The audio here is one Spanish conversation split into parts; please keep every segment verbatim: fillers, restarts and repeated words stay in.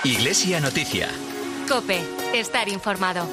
Iglesia Noticia. COPE. Estar informado.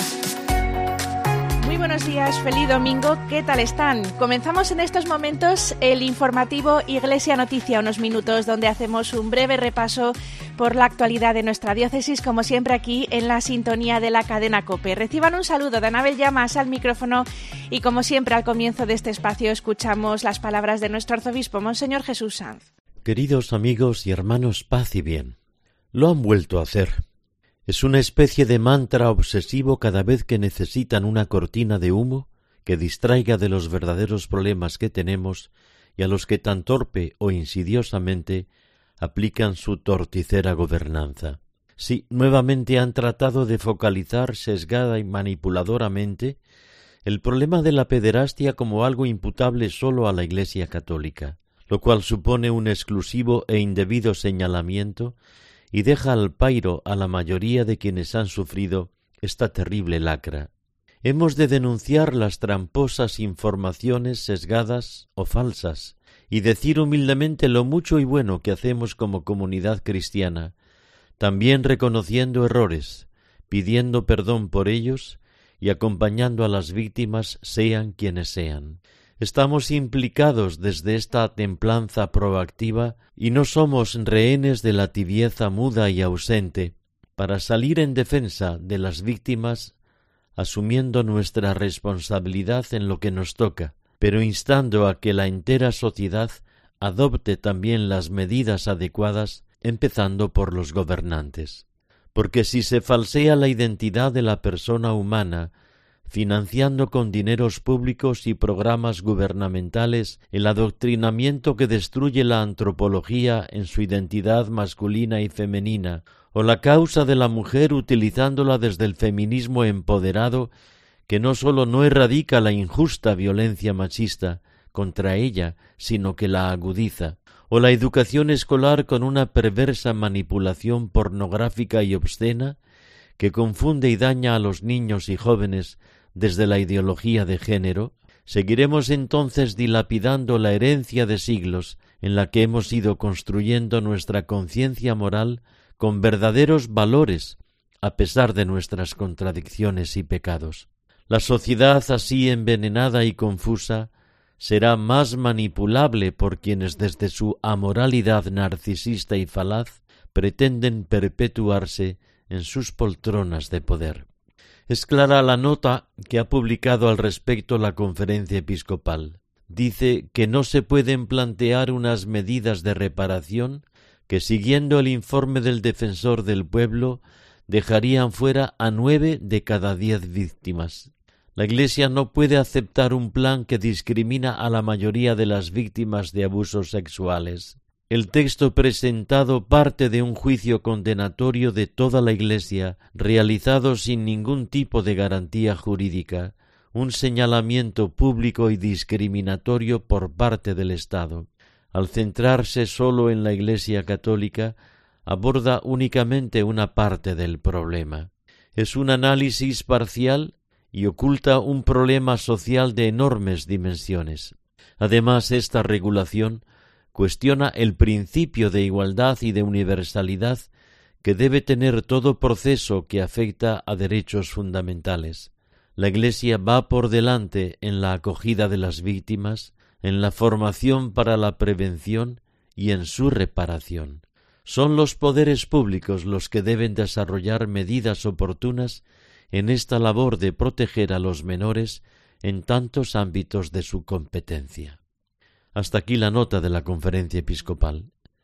Muy buenos días, feliz domingo. ¿Qué tal están? Comenzamos en estos momentos el informativo Iglesia Noticia, unos minutos donde hacemos un breve repaso por la actualidad de nuestra diócesis, como siempre aquí en la sintonía de la cadena COPE. Reciban un saludo de Anabel Llamas al micrófono y como siempre al comienzo de este espacio escuchamos las palabras de nuestro arzobispo, Monseñor Jesús Sanz. Queridos amigos y hermanos, paz y bien. Lo han vuelto a hacer. Es una especie de mantra obsesivo cada vez que necesitan una cortina de humo que distraiga de los verdaderos problemas que tenemos y a los que tan torpe o insidiosamente aplican su torticera gobernanza. Sí, nuevamente han tratado de focalizar sesgada y manipuladoramente el problema de la pederastia como algo imputable solo a la Iglesia Católica, lo cual supone un exclusivo e indebido señalamiento y deja al pairo a la mayoría de quienes han sufrido esta terrible lacra. Hemos de denunciar las tramposas informaciones sesgadas o falsas y decir humildemente lo mucho y bueno que hacemos como comunidad cristiana, también reconociendo errores, pidiendo perdón por ellos y acompañando a las víctimas sean quienes sean. Estamos implicados desde esta templanza proactiva y no somos rehenes de la tibieza muda y ausente para salir en defensa de las víctimas, asumiendo nuestra responsabilidad en lo que nos toca, pero instando a que la entera sociedad adopte también las medidas adecuadas, empezando por los gobernantes. Porque si se falsea la identidad de la persona humana, financiando con dineros públicos y programas gubernamentales el adoctrinamiento que destruye la antropología en su identidad masculina y femenina, o la causa de la mujer utilizándola desde el feminismo empoderado, que no sólo no erradica la injusta violencia machista contra ella, sino que la agudiza, o la educación escolar con una perversa manipulación pornográfica y obscena, que confunde y daña a los niños y jóvenes desde la ideología de género, seguiremos entonces dilapidando la herencia de siglos en la que hemos ido construyendo nuestra conciencia moral con verdaderos valores, a pesar de nuestras contradicciones y pecados. La sociedad así envenenada y confusa será más manipulable por quienes desde su amoralidad narcisista y falaz pretenden perpetuarse en sus poltronas de poder. Es clara la nota que ha publicado al respecto la Conferencia Episcopal. Dice que no se pueden plantear unas medidas de reparación que, siguiendo el informe del Defensor del Pueblo, dejarían fuera a nueve de cada diez víctimas. La Iglesia no puede aceptar un plan que discrimina a la mayoría de las víctimas de abusos sexuales. El texto presentado parte de un juicio condenatorio de toda la Iglesia, realizado sin ningún tipo de garantía jurídica, un señalamiento público y discriminatorio por parte del Estado. Al centrarse solo en la Iglesia Católica, aborda únicamente una parte del problema. Es un análisis parcial y oculta un problema social de enormes dimensiones. Además, esta regulación cuestiona el principio de igualdad y de universalidad que debe tener todo proceso que afecta a derechos fundamentales. La Iglesia va por delante en la acogida de las víctimas, en la formación para la prevención y en su reparación. Son los poderes públicos los que deben desarrollar medidas oportunas en esta labor de proteger a los menores en tantos ámbitos de su competencia. Hasta aquí la nota de la Conferencia Episcopal.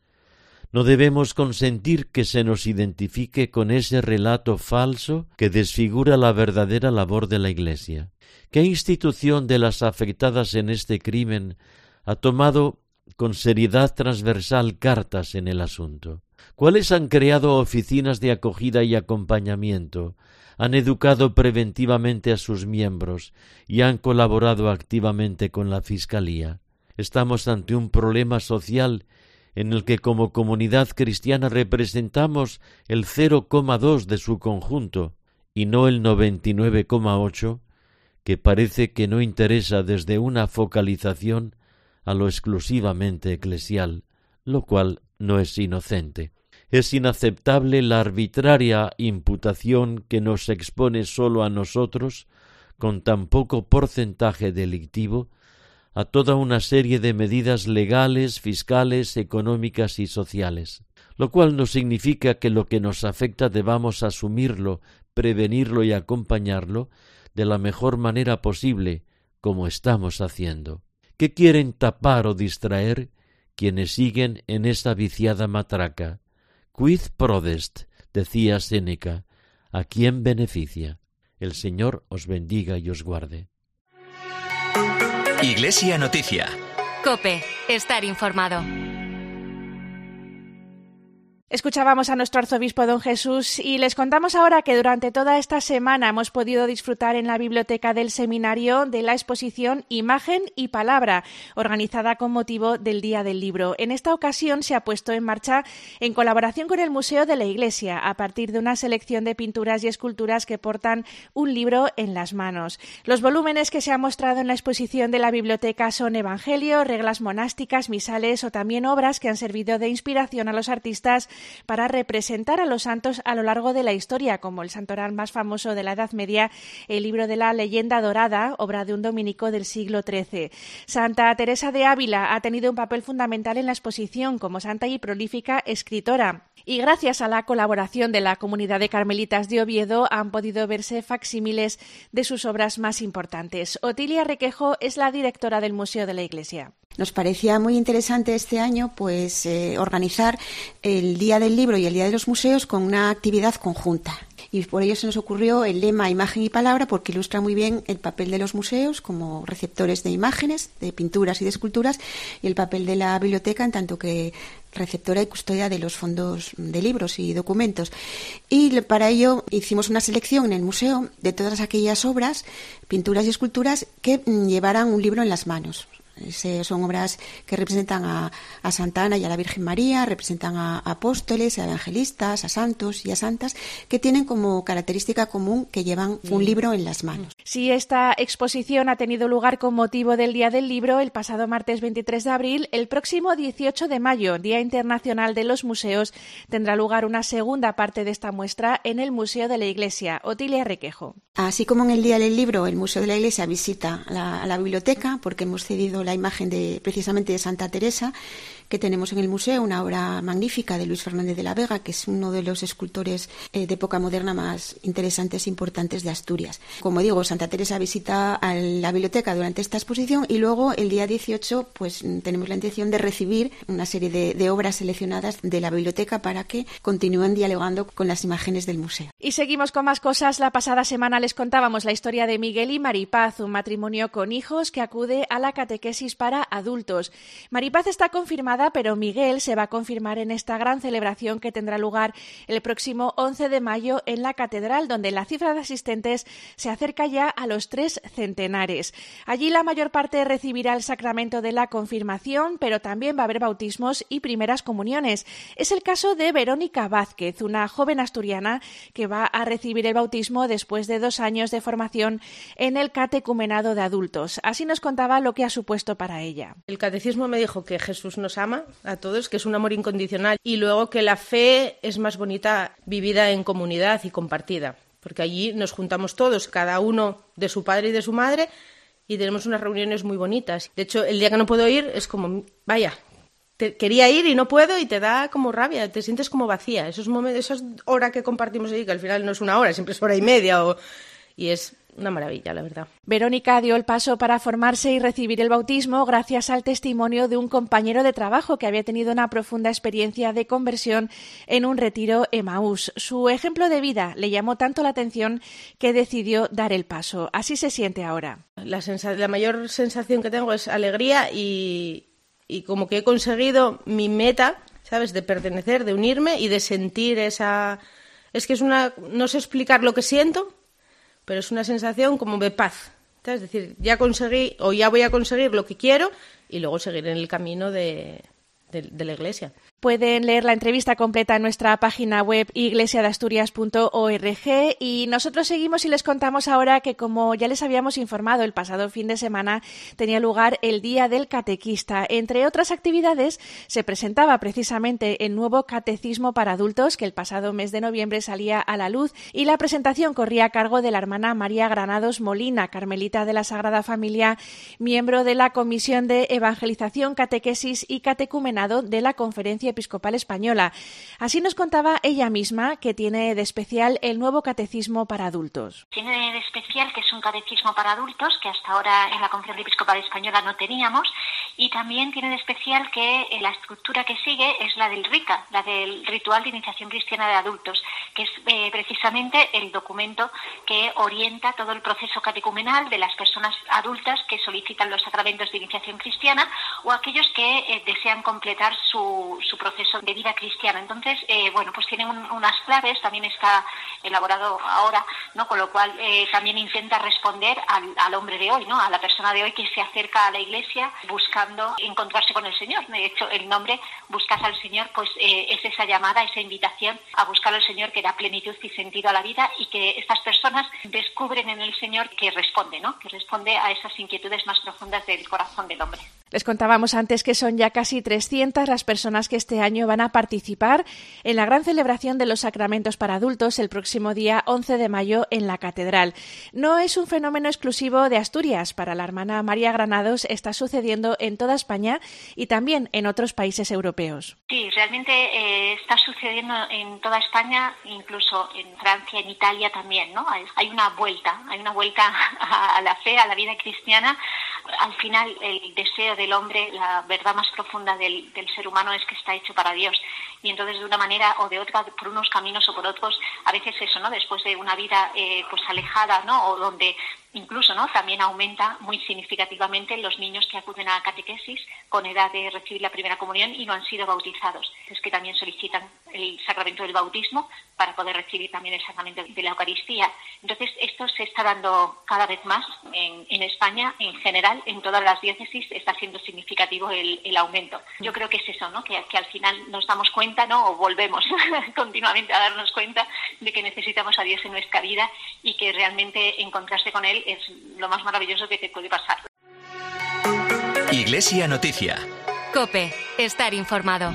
No debemos consentir que se nos identifique con ese relato falso que desfigura la verdadera labor de la Iglesia. ¿Qué institución de las afectadas en este crimen ha tomado con seriedad transversal cartas en el asunto? ¿Cuáles han creado oficinas de acogida y acompañamiento, han educado preventivamente a sus miembros y han colaborado activamente con la Fiscalía? Estamos ante un problema social en el que como comunidad cristiana representamos el cero coma dos de su conjunto y no el noventa y nueve coma ocho, que parece que no interesa desde una focalización a lo exclusivamente eclesial, lo cual no es inocente. Es inaceptable la arbitraria imputación que nos expone solo a nosotros, con tan poco porcentaje delictivo, a toda una serie de medidas legales, fiscales, económicas y sociales, lo cual no significa que lo que nos afecta debamos asumirlo, prevenirlo y acompañarlo de la mejor manera posible, como estamos haciendo. ¿Qué quieren tapar o distraer quienes siguen en esa viciada matraca? Quid prodest, decía Séneca, ¿a quién beneficia? El Señor os bendiga y os guarde. Iglesia Noticia. COPE, estar informado. Escuchábamos a nuestro arzobispo don Jesús y les contamos ahora que durante toda esta semana hemos podido disfrutar en la biblioteca del seminario de la exposición Imagen y Palabra, organizada con motivo del Día del Libro. En esta ocasión se ha puesto en marcha en colaboración con el Museo de la Iglesia, a partir de una selección de pinturas y esculturas que portan un libro en las manos. Los volúmenes que se han mostrado en la exposición de la biblioteca son Evangelio, reglas monásticas, misales o también obras que han servido de inspiración a los artistas para representar a los santos a lo largo de la historia, como el santoral más famoso de la Edad Media, el libro de la Leyenda Dorada, obra de un dominico del siglo trece. Santa Teresa de Ávila ha tenido un papel fundamental en la exposición como santa y prolífica escritora. Y gracias a la colaboración de la comunidad de carmelitas de Oviedo han podido verse facsímiles de sus obras más importantes. Otilia Requejo es la directora del Museo de la Iglesia. Nos parecía muy interesante este año pues eh, organizar el Día del Libro y el Día de los Museos con una actividad conjunta. Y por ello se nos ocurrió el lema Imagen y Palabra, porque ilustra muy bien el papel de los museos como receptores de imágenes, de pinturas y de esculturas, y el papel de la biblioteca en tanto que receptora y custodia de los fondos de libros y documentos. Y para ello hicimos una selección en el museo de todas aquellas obras, pinturas y esculturas que llevaran un libro en las manos. Son obras que representan a, a Santa Ana y a la Virgen María, representan a, a apóstoles, a evangelistas, a santos y a santas, que tienen como característica común que llevan un libro en las manos. Sí, esta exposición ha tenido lugar con motivo del Día del Libro el pasado martes veintitrés de abril. El próximo dieciocho de mayo, Día Internacional de los Museos, tendrá lugar una segunda parte de esta muestra en el Museo de la Iglesia. Otilia Requejo. Así como en el Día del Libro, el Museo de la Iglesia visita la, la biblioteca, porque hemos cedido la imagen de precisamente de Santa Teresa, que tenemos en el museo, una obra magnífica de Luis Fernández de la Vega, que es uno de los escultores eh, de época moderna más interesantes e importantes de Asturias. Como digo, Santa Teresa visita a la biblioteca durante esta exposición y luego el día dieciocho pues tenemos la intención de recibir una serie de, de obras seleccionadas de la biblioteca para que continúen dialogando con las imágenes del museo. Y seguimos con más cosas. La pasada semana les contábamos la historia de Miguel y Maripaz, un matrimonio con hijos que acude a la catequesis para adultos. Maripaz está confirmada, pero Miguel se va a confirmar en esta gran celebración que tendrá lugar el próximo once de mayo en la catedral, donde la cifra de asistentes se acerca ya a los tres centenares. Allí la mayor parte recibirá el sacramento de la confirmación, pero también va a haber bautismos y primeras comuniones. Es el caso de Verónica Vázquez, una joven asturiana que va a recibir el bautismo después de dos años de formación en el catecumenado de adultos. Así nos contaba lo que ha supuesto para ella. El catecismo me dijo que Jesús nos ama a todos, que es un amor incondicional, y luego que la fe es más bonita vivida en comunidad y compartida, porque allí nos juntamos todos, cada uno de su padre y de su madre, y tenemos unas reuniones muy bonitas. De hecho, el día que no puedo ir es como, vaya, te, quería ir y no puedo, y te da como rabia, te sientes como vacía. Esos momentos, esas horas que compartimos allí, que al final no es una hora, siempre es hora y media, o, y es una maravilla, la verdad. Verónica dio el paso para formarse y recibir el bautismo gracias al testimonio de un compañero de trabajo que había tenido una profunda experiencia de conversión en un retiro Emaús. Su ejemplo de vida le llamó tanto la atención que decidió dar el paso. Así se siente ahora. La, sensa- la mayor sensación que tengo es alegría y, y como que he conseguido mi meta, ¿sabes?, de pertenecer, de unirme y de sentir esa... Es que es una... No sé explicar lo que siento, pero es una sensación como de paz. Es decir, ya conseguí o ya voy a conseguir lo que quiero y luego seguir en el camino de, de, de la Iglesia. Pueden leer la entrevista completa en nuestra página web iglesia de asturias punto org y nosotros seguimos y les contamos ahora que, como ya les habíamos informado, el pasado fin de semana tenía lugar el Día del Catequista. Entre otras actividades, se presentaba precisamente el nuevo Catecismo para Adultos, que el pasado mes de noviembre salía a la luz, y la presentación corría a cargo de la hermana María Granados Molina, carmelita de la Sagrada Familia, miembro de la Comisión de Evangelización, Catequesis y Catecumenado de la Conferencia Episcopal Española. Así nos contaba ella misma que tiene de especial el nuevo Catecismo para Adultos. Tiene de especial que es un catecismo para adultos que hasta ahora en la Conferencia Episcopal Española no teníamos, y también tiene de especial que la estructura que sigue es la del RICA, la del Ritual de Iniciación Cristiana de Adultos, que es eh, precisamente el documento que orienta todo el proceso catecumenal de las personas adultas que solicitan los sacramentos de iniciación cristiana o aquellos que eh, desean completar su, su proceso de vida cristiana. Entonces, eh, bueno, pues tiene un, unas claves, también está elaborado ahora, ¿no? Con lo cual eh, también intenta responder al, al hombre de hoy, ¿no? A la persona de hoy que se acerca a la Iglesia buscando encontrarse con el Señor. De hecho, el nombre Buscad al Señor, pues eh, es esa llamada, esa invitación a buscar al Señor que da plenitud y sentido a la vida, y que estas personas descubren en el Señor que responde, ¿no? Que responde a esas inquietudes más profundas del corazón del hombre. Les contábamos antes que son ya casi trescientas las personas que este año van a participar en la gran celebración de los sacramentos para adultos el próximo día once de mayo en la Catedral. No es un fenómeno exclusivo de Asturias. Para la hermana María Granados está sucediendo en toda España y también en otros países europeos. Sí, realmente eh, está sucediendo en toda España, incluso en Francia, en Italia también, ¿no? Hay una vuelta, hay una vuelta a la fe, a la vida cristiana. Al final, el deseo del hombre, la verdad más profunda del, del ser humano es que está hecho para Dios. Y entonces, de una manera o de otra, por unos caminos o por otros, a veces eso, ¿no? Después de una vida eh, pues alejada, ¿no? O donde incluso, ¿no? También aumenta muy significativamente los niños que acuden a catequesis con edad de recibir la primera comunión y no han sido bautizados. Es que también solicitan el sacramento del bautismo para poder recibir también el sacramento de la Eucaristía. Entonces, esto se está dando cada vez más en, en España, en general, en todas las diócesis está siendo significativo el, el aumento. Yo creo que es eso, ¿no? Que, que al final nos damos cuenta, ¿no? O volvemos continuamente a darnos cuenta de que necesitamos a Dios en nuestra vida y que realmente encontrarse con Él es lo más maravilloso que te puede pasar. Iglesia Noticia. COPE. Estar informado.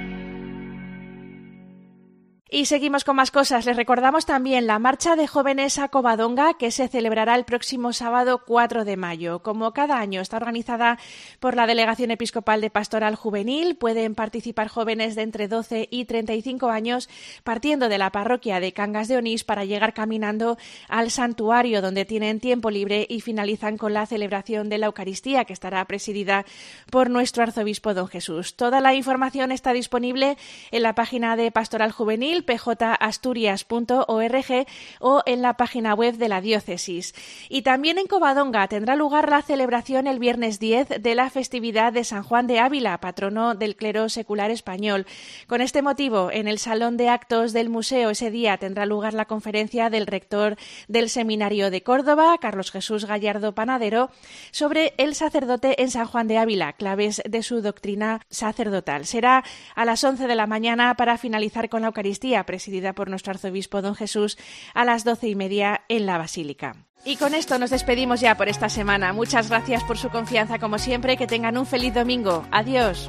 Y seguimos con más cosas. Les recordamos también la marcha de jóvenes a Covadonga, que se celebrará el próximo sábado cuatro de mayo. Como cada año está organizada por la Delegación Episcopal de Pastoral Juvenil, pueden participar jóvenes de entre doce y treinta y cinco años partiendo de la parroquia de Cangas de Onís para llegar caminando al santuario, donde tienen tiempo libre y finalizan con la celebración de la Eucaristía, que estará presidida por nuestro arzobispo don Jesús. Toda la información está disponible en la página de Pastoral Juvenil, p j asturias punto org, o en la página web de la diócesis. Y también en Covadonga tendrá lugar la celebración el viernes diez de la festividad de San Juan de Ávila, patrono del clero secular español. Con este motivo, en el salón de actos del museo ese día tendrá lugar la conferencia del rector del Seminario de Córdoba, Carlos Jesús Gallardo Panadero, sobre el sacerdote en San Juan de Ávila, claves de su doctrina sacerdotal. Será a las once de la mañana para finalizar con la Eucaristía, presidida por nuestro arzobispo don Jesús, a las doce y media en la Basílica. Y con esto nos despedimos ya por esta semana. Muchas gracias por su confianza, como siempre. Que tengan un feliz domingo. Adiós.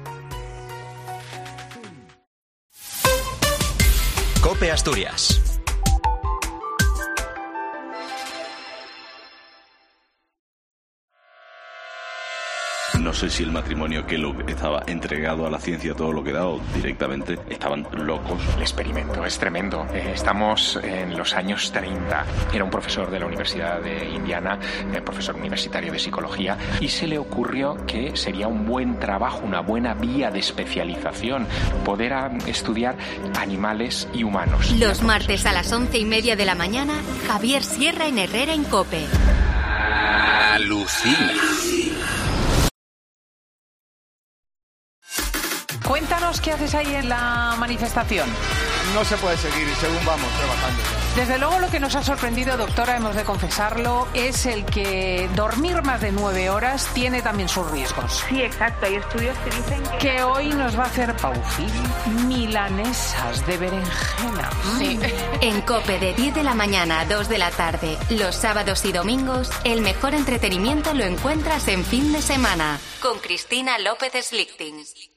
COPE Asturias. No sé si el matrimonio Kellogg estaba entregado a la ciencia todo lo que da o directamente estaban locos. El experimento es tremendo. Estamos en los años treinta. Era un profesor de la Universidad de Indiana, profesor universitario de psicología, y se le ocurrió que sería un buen trabajo, una buena vía de especialización, poder estudiar animales y humanos. Los martes a las once y media de la mañana, Javier Sierra en Herrera en COPE. Alucina. Cuéntanos qué haces ahí en la manifestación. No se puede seguir según vamos trabajando. Desde luego lo que nos ha sorprendido, doctora, hemos de confesarlo, es el que dormir más de nueve horas tiene también sus riesgos. Sí, exacto. Hay estudios que dicen que... Que hoy nos va a hacer Paufil milanesas de berenjena. Sí. En COPE de diez de la mañana a dos de la tarde, los sábados y domingos, el mejor entretenimiento lo encuentras en Fin de Semana, con Cristina López Slichting.